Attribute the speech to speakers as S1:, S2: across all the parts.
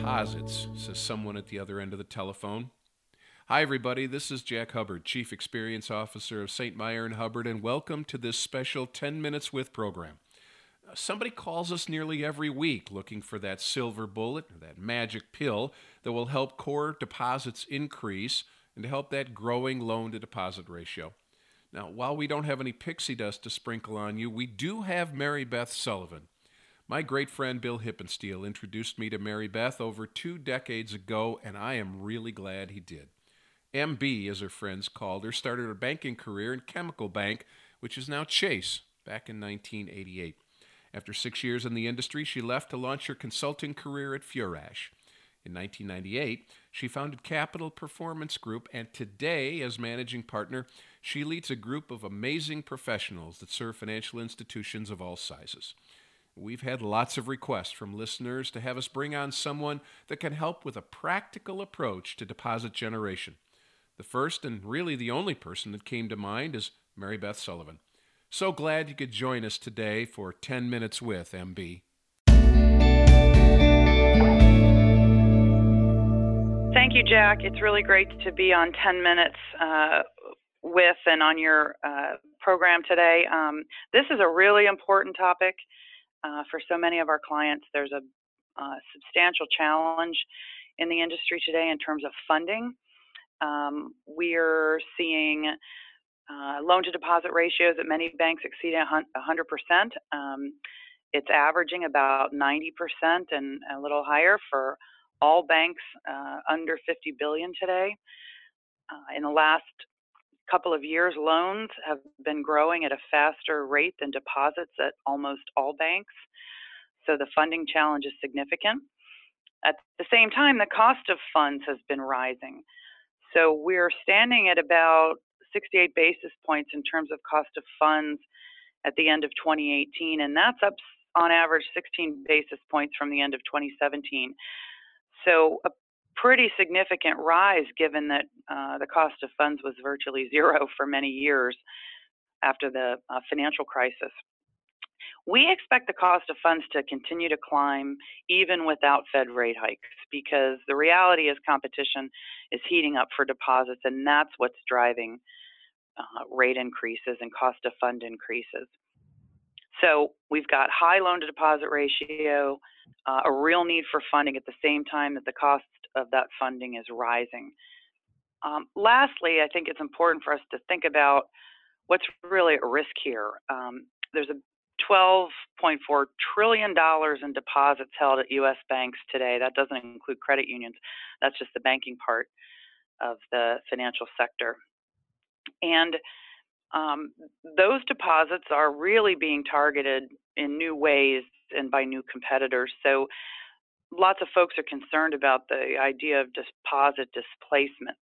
S1: deposits, says someone at the other end of the telephone. Hi, everybody. This is Jack Hubbard, Chief Experience Officer of St. Meyer and Hubbard, and welcome to this special 10 Minutes With program. Somebody calls us nearly every week looking for that silver bullet, that magic pill that will help core deposits increase and to help that growing loan-to-deposit ratio. Now, while we don't have any pixie dust to sprinkle on you, we do have Mary Beth Sullivan. My great friend Bill Hippensteel introduced me to Mary Beth over 2 decades ago, and I am really glad he did. MB, as her friends called her, started her banking career in Chemical Bank, which is now Chase, back in 1988. After 6 years in the industry, she left to launch her consulting career at Furash. In 1998, she founded Capital Performance Group, and today, as managing partner, she leads a group of amazing professionals that serve financial institutions of all sizes. We've had lots of requests from listeners to have us bring on someone that can help with a practical approach to deposit generation. The first and really the only person that came to mind is Mary Beth Sullivan. So glad you could join us today for 10 Minutes with MB.
S2: Thank you, Jack. It's really great to be on 10 Minutes with and on your program today. This is a really important topic for so many of our clients. There's a substantial challenge in the industry today in terms of funding. We're seeing loan-to-deposit ratios at many banks exceeding 100%. It's averaging about 90% and a little higher for all banks under 50 billion today. In the last couple of years, loans have been growing at a faster rate than deposits at almost all banks. So the funding challenge is significant. At the same time, the cost of funds has been rising. So we're standing at about 68 basis points in terms of cost of funds at the end of 2018, and that's up on average 16 basis points from the end of 2017. So a pretty significant rise given that the cost of funds was virtually zero for many years after the financial crisis. We expect the cost of funds to continue to climb even without Fed rate hikes because the reality is competition is heating up for deposits, and that's what's driving rate increases and cost of fund increases. So we've got high loan to deposit ratio, a real need for funding at the same time that the cost of that funding is rising. Lastly, I think it's important for us to think about what's really at risk here. There's a $12.4 trillion in deposits held at U.S. banks today. That doesn't include credit unions. That's just the banking part of the financial sector. And those deposits are really being targeted in new ways and by new competitors. So lots of folks are concerned about the idea of deposit displacement.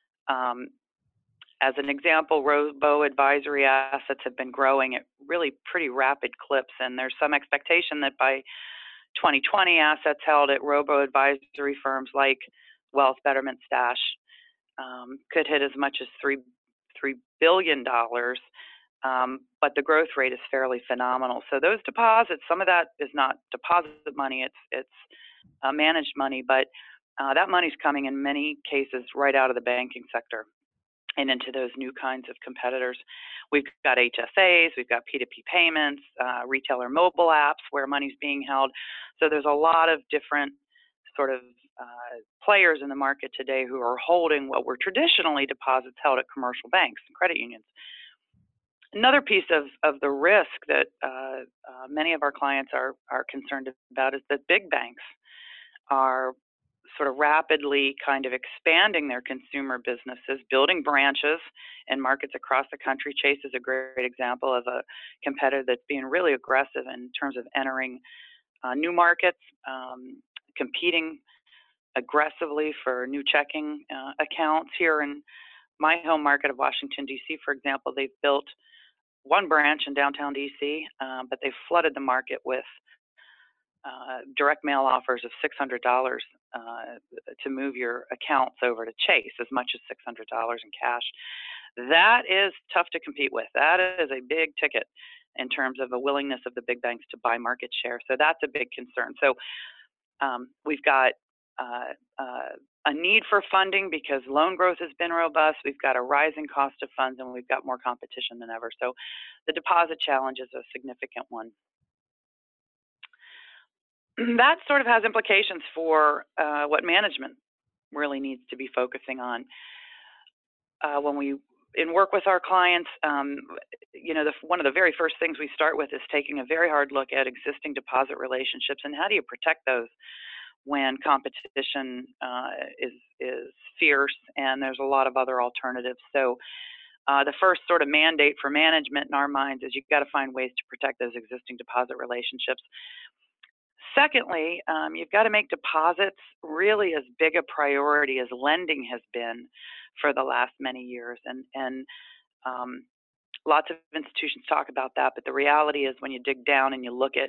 S2: As an example, robo-advisory assets have been growing at really pretty rapid clips, and there's some expectation that by 2020, assets held at robo-advisory firms like Wealth Betterment Stash could hit as much as $3 billion, but the growth rate is fairly phenomenal. So those deposits, some of that is not deposit money, it's managed money, but that money's coming in many cases right out of the banking sector and into those new kinds of competitors. We've got HSAs, we've got P2P payments, retailer mobile apps where money's being held. So there's a lot of different sort of players in the market today who are holding what were traditionally deposits held at commercial banks and credit unions. Another piece of the risk that many of our clients are concerned about is that big banks are sort of rapidly kind of expanding their consumer businesses, building branches in markets across the country. Chase is a great example of a competitor that's being really aggressive in terms of entering new markets, competing aggressively for new checking accounts. Here in my home market of Washington, D.C., for example, they've built one branch in downtown D.C., but they've flooded the market with direct mail offers of $600 to move your accounts over to Chase, as much as $600 in cash. That is tough to compete with. That is a big ticket in terms of a willingness of the big banks to buy market share. So that's a big concern. So we've got a need for funding because loan growth has been robust. We've got a rising cost of funds, and we've got more competition than ever. So the deposit challenge is a significant one. That sort of has implications for what management really needs to be focusing on. When we work with our clients, one of the very first things we start with is taking a very hard look at existing deposit relationships and how do you protect those when competition is fierce and there's a lot of other alternatives. So the first sort of mandate for management in our minds is you've got to find ways to protect those existing deposit relationships. Secondly, you've got to make deposits really as big a priority as lending has been for the last many years. And lots of institutions talk about that, but the reality is when you dig down and you look at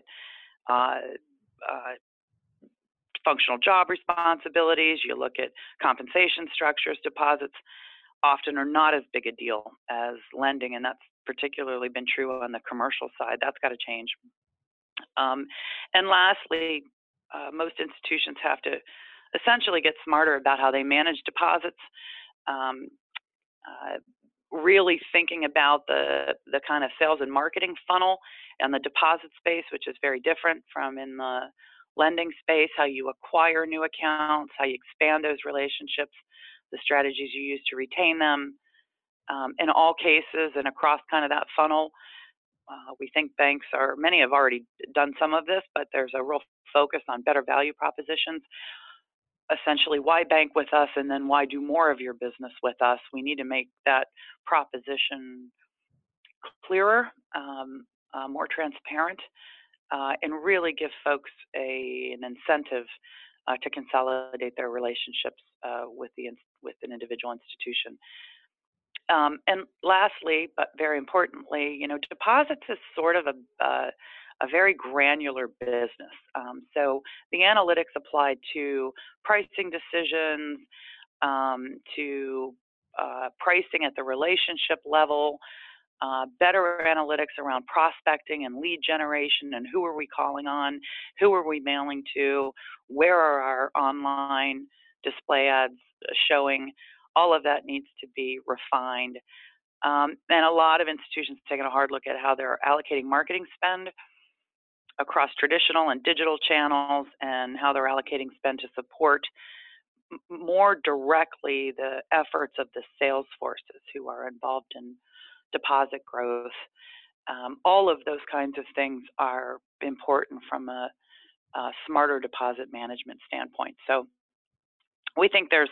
S2: functional job responsibilities, you look at compensation structures, deposits often are not as big a deal as lending, and that's particularly been true on the commercial side. That's got to change. And lastly, most institutions have to essentially get smarter about how they manage deposits, really thinking about the kind of sales and marketing funnel and the deposit space, which is very different from in the lending space, how you acquire new accounts, how you expand those relationships, the strategies you use to retain them. In all cases and across kind of that funnel, we think many have already done some of this, but there's a real focus on better value propositions. Essentially, why bank with us and then why do more of your business with us? We need to make that proposition clearer, more transparent, and really give folks an incentive to consolidate their relationships with an individual institution. And lastly, but very importantly, deposits is sort of a very granular business. So the analytics applied to pricing decisions, to pricing at the relationship level, better analytics around prospecting and lead generation and who are we calling on, who are we mailing to, where are our online display ads showing. All of that needs to be refined. And a lot of institutions are taking a hard look at how they're allocating marketing spend across traditional and digital channels and how they're allocating spend to support more directly the efforts of the sales forces who are involved in deposit growth. All of those kinds of things are important from a smarter deposit management standpoint. So we think there's,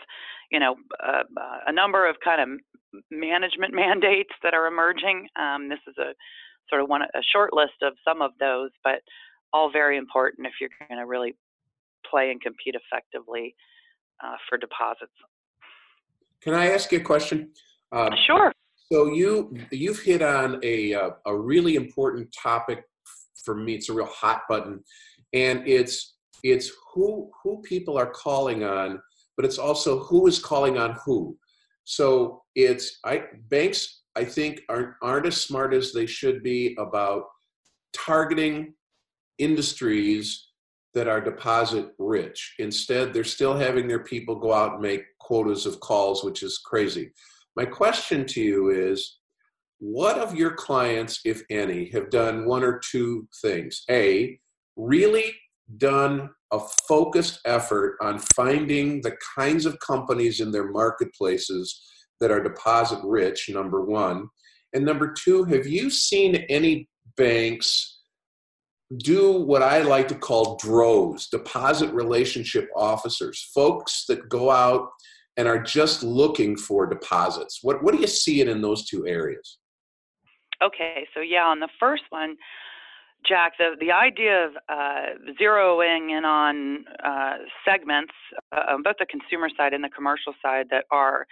S2: a number of kind of management mandates that are emerging. This is a sort of a short list of some of those, but all very important if you're going to really play and compete effectively for deposits.
S3: Can I ask you a question?
S2: Sure.
S3: So you've hit on a really important topic for me. It's a real hot button, and it's who people are calling on, but it's also who is calling on who. So banks, I think, aren't as smart as they should be about targeting industries that are deposit rich. Instead, they're still having their people go out and make quotas of calls, which is crazy. My question to you is, what of your clients, if any, have done one or two things? A, really done a focused effort on finding the kinds of companies in their marketplaces that are deposit rich, number one. And number two, have you seen any banks do what I like to call DROs, deposit relationship officers, folks that go out and are just looking for deposits? What do you see in those two areas?
S2: Okay, so yeah, on the first one, Jack, the idea of zeroing in on segments on both the consumer side and the commercial side that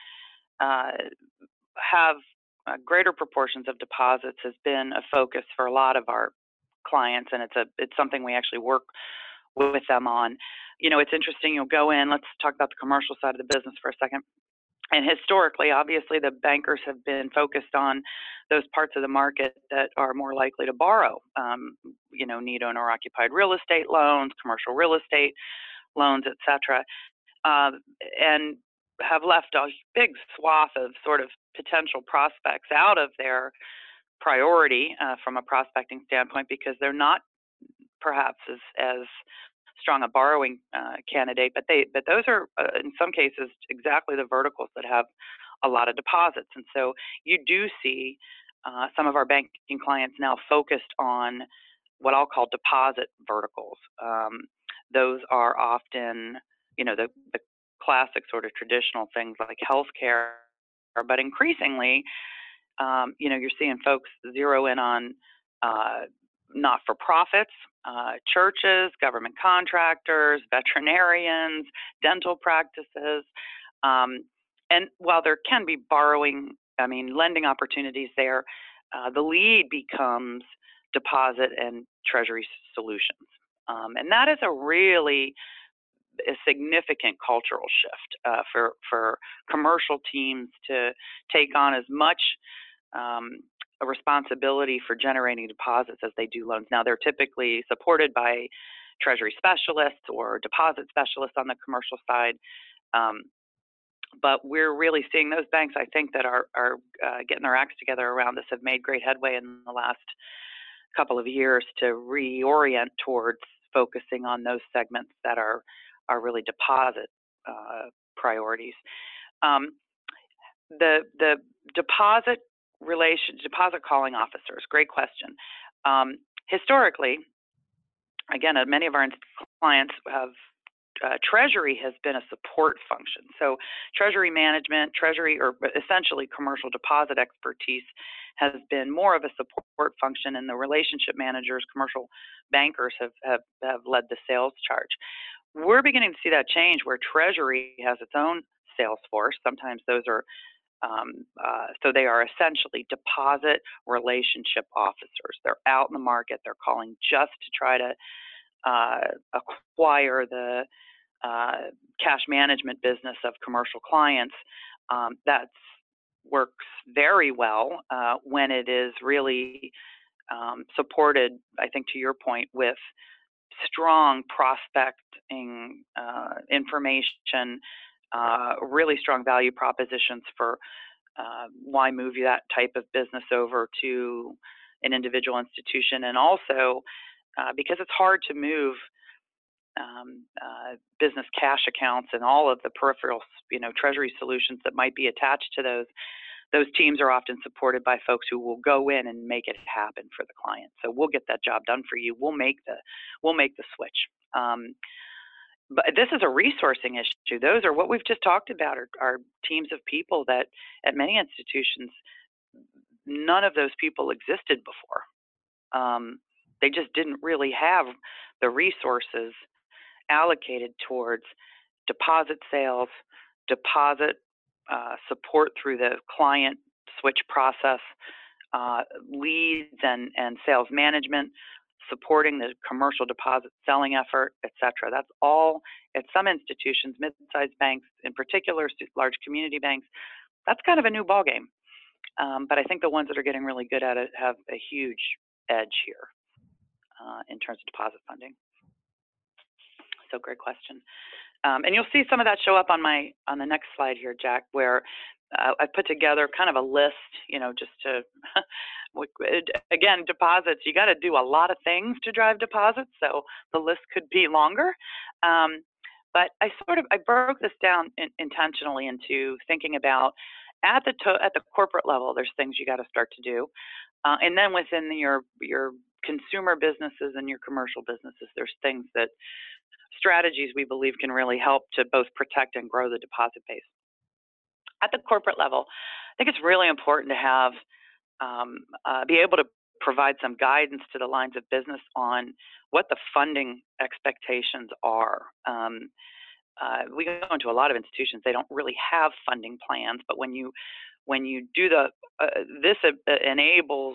S2: have greater proportions of deposits has been a focus for a lot of our clients, and it's something we actually work with them on. It's interesting. You'll go in. Let's talk about the commercial side of the business for a second. And historically, obviously, the bankers have been focused on those parts of the market that are more likely to borrow, need owner-occupied real estate loans, commercial real estate loans, et cetera. and have left a big swath of sort of potential prospects out of their priority from a prospecting standpoint because they're not perhaps as strong a borrowing candidate, but those are in some cases exactly the verticals that have a lot of deposits, and so you do see some of our banking clients now focused on what I'll call deposit verticals. Those are often, the classic sort of traditional things like healthcare, but increasingly, you're seeing folks zero in on not-for-profits, churches, government contractors, veterinarians, dental practices. And while there can be lending opportunities there, the lead becomes deposit and treasury solutions. And that is a significant cultural shift for commercial teams to take on as much a responsibility for generating deposits as they do loans. Now, they're typically supported by treasury specialists or deposit specialists on the commercial side. But we're really seeing those banks, I think, that are getting their acts together around this have made great headway in the last couple of years to reorient towards focusing on those segments that are really deposit priorities. The deposit calling officers, great question. Historically, again, many of our clients have Treasury has been a support function. So treasury management, or essentially commercial deposit expertise has been more of a support function, and the relationship managers, commercial bankers have led the sales charge. We're beginning to see that change where Treasury has its own sales force. Sometimes those are so they are essentially deposit relationship officers. They're out in the market. They're calling just to try to acquire the cash management business of commercial clients. That works very well when it is really supported, I think, to your point, with strong prospecting information, really strong value propositions for why move that type of business over to an individual institution, and also because it's hard to move business cash accounts and all of the peripheral, treasury solutions that might be attached to those. Those teams are often supported by folks who will go in and make it happen for the client. So we'll get that job done for you. We'll make the switch. But this is a resourcing issue. Those are what we've just talked about are teams of people that at many institutions, none of those people existed before. They just didn't really have the resources allocated towards deposit sales, deposit support through the client switch process, leads and sales management, supporting the commercial deposit selling effort, et cetera. That's all at some institutions, mid-sized banks in particular, large community banks. That's kind of a new ballgame. But I think the ones that are getting really good at it have a huge edge here in terms of deposit funding. So great question. And you'll see some of that show up on the next slide here, Jack, where I put together kind of a list, just to, again, deposits, you got to do a lot of things to drive deposits, so the list could be longer. But I broke this down intentionally into thinking about at the corporate level, there's things you got to start to do. And then within your consumer businesses and your commercial businesses, there's strategies we believe can really help to both protect and grow the deposit base. At the corporate level, I think it's really important to have be able to provide some guidance to the lines of business on what the funding expectations are. We go into a lot of institutions; they don't really have funding plans, but when you do this enables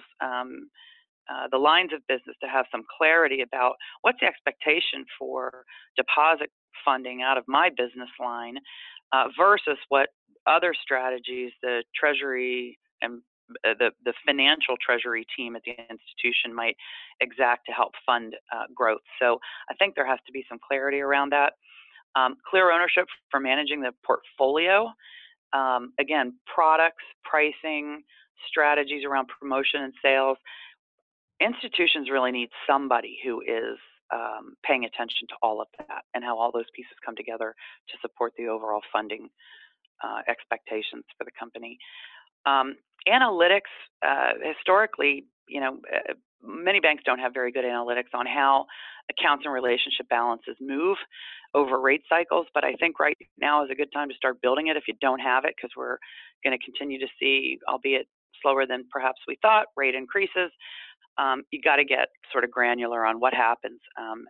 S2: the lines of business to have some clarity about what's the expectation for deposit funding out of my business line versus what other strategies the Treasury and the financial treasury team at the institution might exact to help fund growth. So I think there has to be some clarity around that. Clear ownership for managing the portfolio. Again, products, pricing, strategies around promotion and sales. Institutions really need somebody who is paying attention to all of that and how all those pieces come together to support the overall funding expectations for the company. Analytics, historically, many banks don't have very good analytics on how accounts and relationship balances move over rate cycles, but I think right now is a good time to start building it if you don't have it, because we're going to continue to see, albeit slower than perhaps we thought, rate increases. You got to get sort of granular on what happens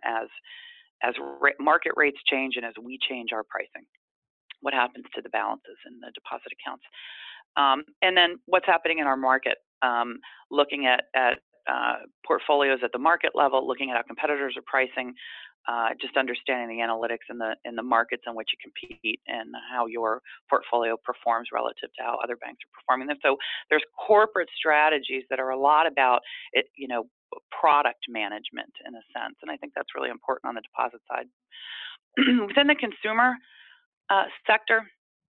S2: as market rates change and as we change our pricing. What happens to the balances in the deposit accounts? And then what's happening in our market, looking at portfolios at the market level, looking at how competitors are pricing, just understanding the analytics in the markets in which you compete and how your portfolio performs relative to how other banks are performing them. So there's corporate strategies that are a lot about it, product management in a sense, and I think that's really important on the deposit side. Within the consumer sector,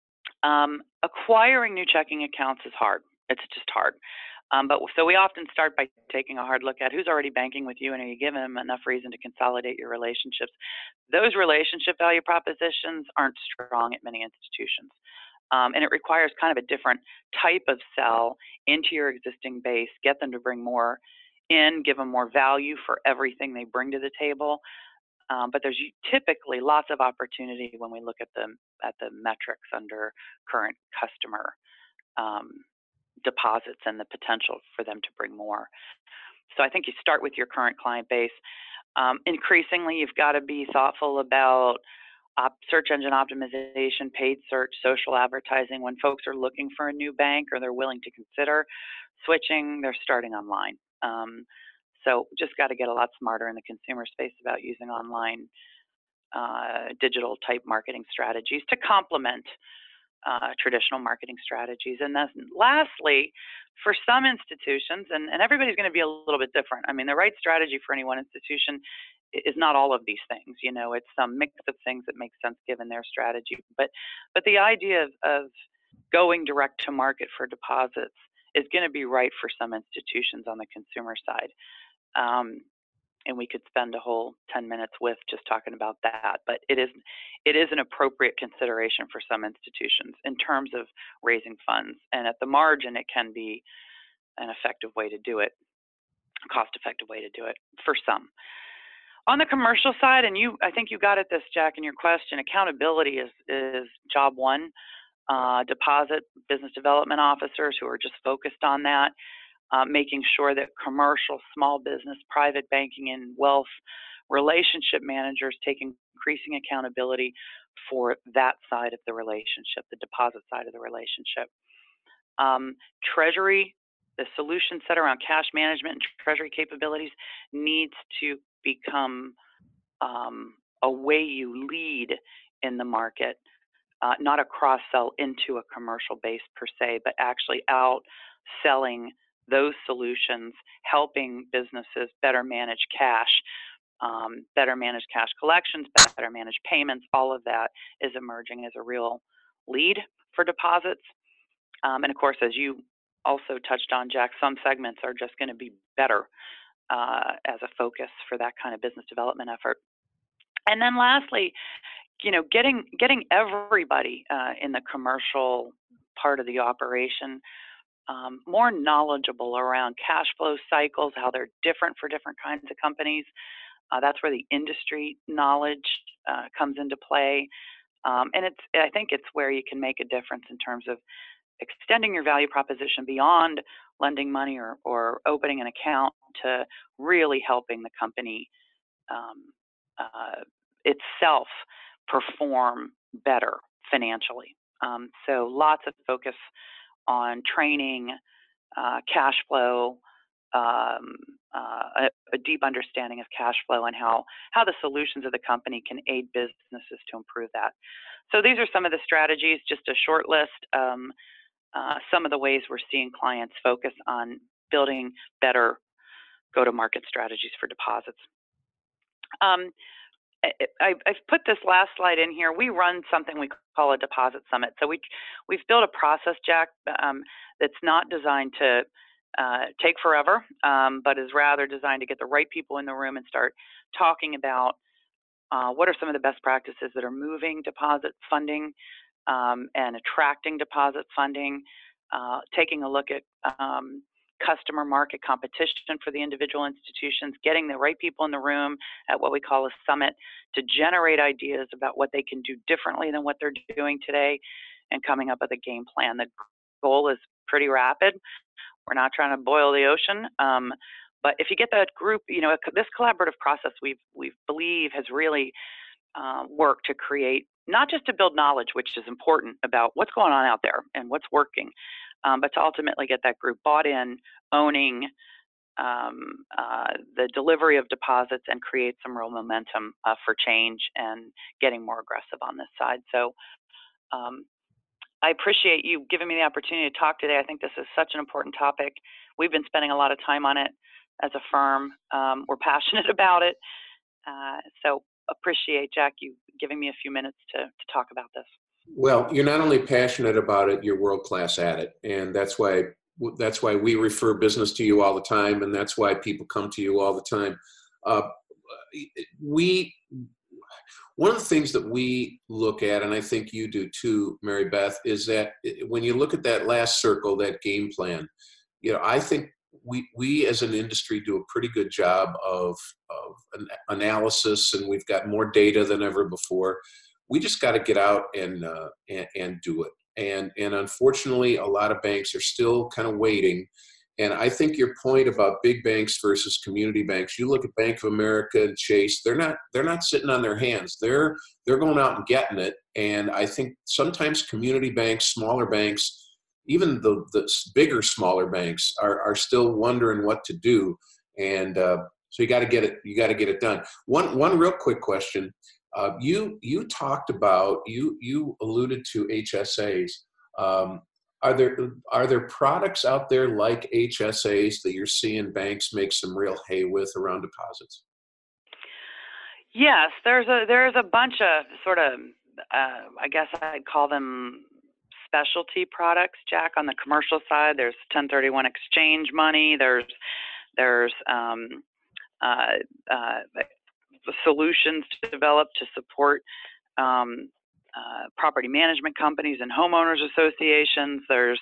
S2: acquiring new checking accounts is hard. It's just hard. So we often start by taking a hard look at who's already banking with you and are you giving them enough reason to consolidate your relationships. Those relationship value propositions aren't strong at many institutions. And it requires kind of a different type of sell into your existing base, get them to bring more in, give them more value for everything they bring to the table. But there's typically lots of opportunity when we look at the metrics under current customer deposits and the potential for them to bring more. So I think you start with your current client base. Increasingly, you've got to be thoughtful about search engine optimization, paid search, social advertising. When folks are looking for a new bank or they're willing to consider switching, they're starting online. So just got to get a lot smarter in the consumer space about using online digital type marketing strategies to complement traditional marketing strategies. And then lastly, for some institutions, and everybody's going to be a little bit different. I mean, the right strategy for any one institution is not all of these things. It's some mix of things that make sense given their strategy. But the idea of going direct to market for deposits is going to be right for some institutions on the consumer side. And we could spend a whole 10 minutes with just talking about that. But it is an appropriate consideration for some institutions in terms of raising funds. And at the margin, it can be an effective way to do it, a cost-effective way to do it for some. On the commercial side, and I think you got at this, Jack, in your question, accountability is job one. Deposit business development officers who are just focused on that. Making sure that commercial, small business, private banking, and wealth relationship managers take increasing accountability for that side of the relationship, the deposit side of the relationship. Treasury, the solution set around cash management and treasury capabilities needs to become a way you lead in the market, not a cross-sell into a commercial base per se, but actually out-selling those solutions, helping businesses better manage cash, better manage cash collections, better manage payments. All of that is emerging as a real lead for deposits. And of course, as you also touched on, Jack, some segments are just going to be better as a focus for that kind of business development effort. And then lastly, getting everybody in the commercial part of the operation more knowledgeable around cash flow cycles, how they're different for different kinds of companies. That's where the industry knowledge comes into play. And I think it's where you can make a difference in terms of extending your value proposition beyond lending money or opening an account to really helping the company itself perform better financially. So lots of focus on training, cash flow, a deep understanding of cash flow and how the solutions of the company can aid businesses to improve that. So these are some of the strategies, just a short list. Some of the ways we're seeing clients focus on building better go-to-market strategies for deposits. I've put this last slide in here. We run something we call a deposit summit. So we've built a process, Jack, that's not designed to take forever, but is rather designed to get the right people in the room and start talking about what are some of the best practices that are moving deposit funding and attracting deposit funding, taking a look at customer market competition for the individual institutions, getting the right people in the room at what we call a summit to generate ideas about what they can do differently than what they're doing today, and coming up with a game plan. The goal is pretty rapid. We're not trying to boil the ocean, but if you get that group, this collaborative process we believe has really worked to create, not just to build knowledge, which is important about what's going on out there and what's working, but to ultimately get that group bought in, owning the delivery of deposits, and create some real momentum for change and getting more aggressive on this side. So I appreciate you giving me the opportunity to talk today. I think this is such an important topic. We've been spending a lot of time on it as a firm. We're passionate about it. So appreciate, Jack, you giving me a few minutes to talk about this.
S3: Well, you're not only passionate about it, you're world-class at it. And that's why we refer business to you all the time, and that's why people come to you all the time. One of the things that we look at, and I think you do too, Mary Beth, is that when you look at that last circle, that game plan, I think we as an industry do a pretty good job of an analysis, and we've got more data than ever before. We just got to get out and do it. And unfortunately, a lot of banks are still kind of waiting. And I think your point about big banks versus community banks, you look at Bank of America and Chase, they're not sitting on their hands. They're going out and getting it. And I think sometimes community banks, smaller banks, even the bigger, smaller banks are still wondering what to do. And so you got to get it. You got to get it done. One real quick question. You talked about, you alluded to HSAs. Are there products out there like HSAs that you're seeing banks make some real hay with around deposits?
S2: Yes, there's a bunch of sort of I guess I'd call them specialty products, Jack. On the commercial side, there's 1031 exchange money. There's solutions developed to support property management companies and homeowners associations. There's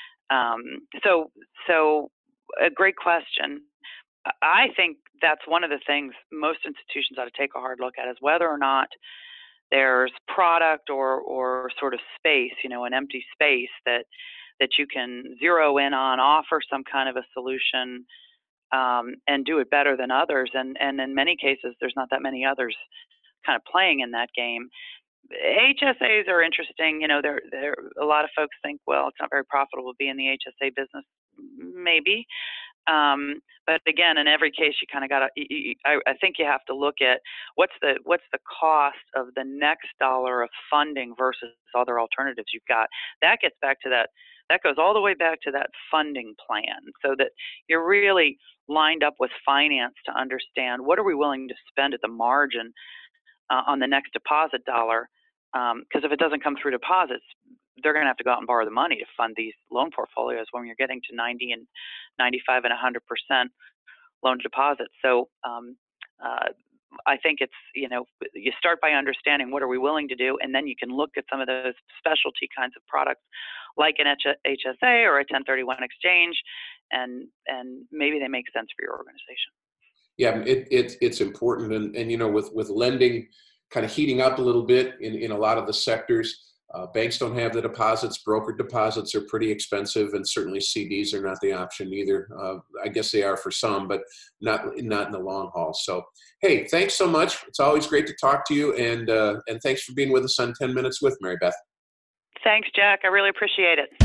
S2: so a great question. I think that's one of the things most institutions ought to take a hard look at, is whether or not there's product or sort of space, an empty space that you can zero in on, offer some kind of a solution, and do it better than others. And in many cases, there's not that many others kind of playing in that game. HSAs are interesting. There a lot of folks think, well, it's not very profitable to be in the HSA business. Maybe. But again, in every case, you kind of got to, I think you have to look at what's the cost of the next dollar of funding versus other alternatives you've got. That gets back to that goes all the way back to that funding plan, so that you're really lined up with finance to understand what are we willing to spend at the margin on the next deposit dollar. Because if it doesn't come through deposits, they're going to have to go out and borrow the money to fund these loan portfolios when you're getting to 90 and 95 and 100% loan deposits. So I think it's, you start by understanding what are we willing to do, and then you can look at some of those specialty kinds of products like an HSA or a 1031 exchange, and maybe they make sense for your organization.
S3: Yeah, it's important. And with lending kind of heating up a little bit in a lot of the sectors, banks don't have the deposits. Brokered deposits are pretty expensive, and certainly CDs are not the option either. I guess they are for some, but not in the long haul. So, hey, thanks so much. It's always great to talk to you, and thanks for being with us on 10 Minutes with Mary Beth.
S2: Thanks, Jack. I really appreciate it.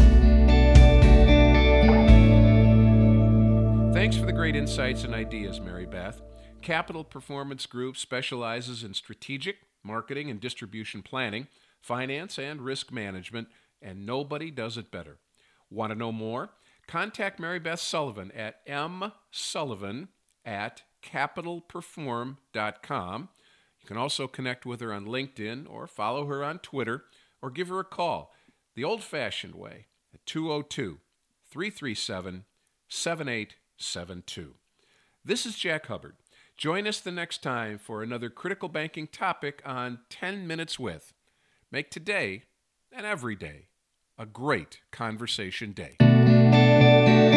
S1: Thanks for the great insights and ideas, Mary Beth. Capital Performance Group specializes in strategic, marketing, and distribution planning, finance, and risk management, and nobody does it better. Want to know more? Contact Mary Beth Sullivan at msullivan@capitalperform.com. You can also connect with her on LinkedIn or follow her on Twitter or give her a call the old-fashioned way at 202-337-7872. This is Jack Hubbard. Join us the next time for another critical banking topic on 10 Minutes With. Make today and every day a great conversation day.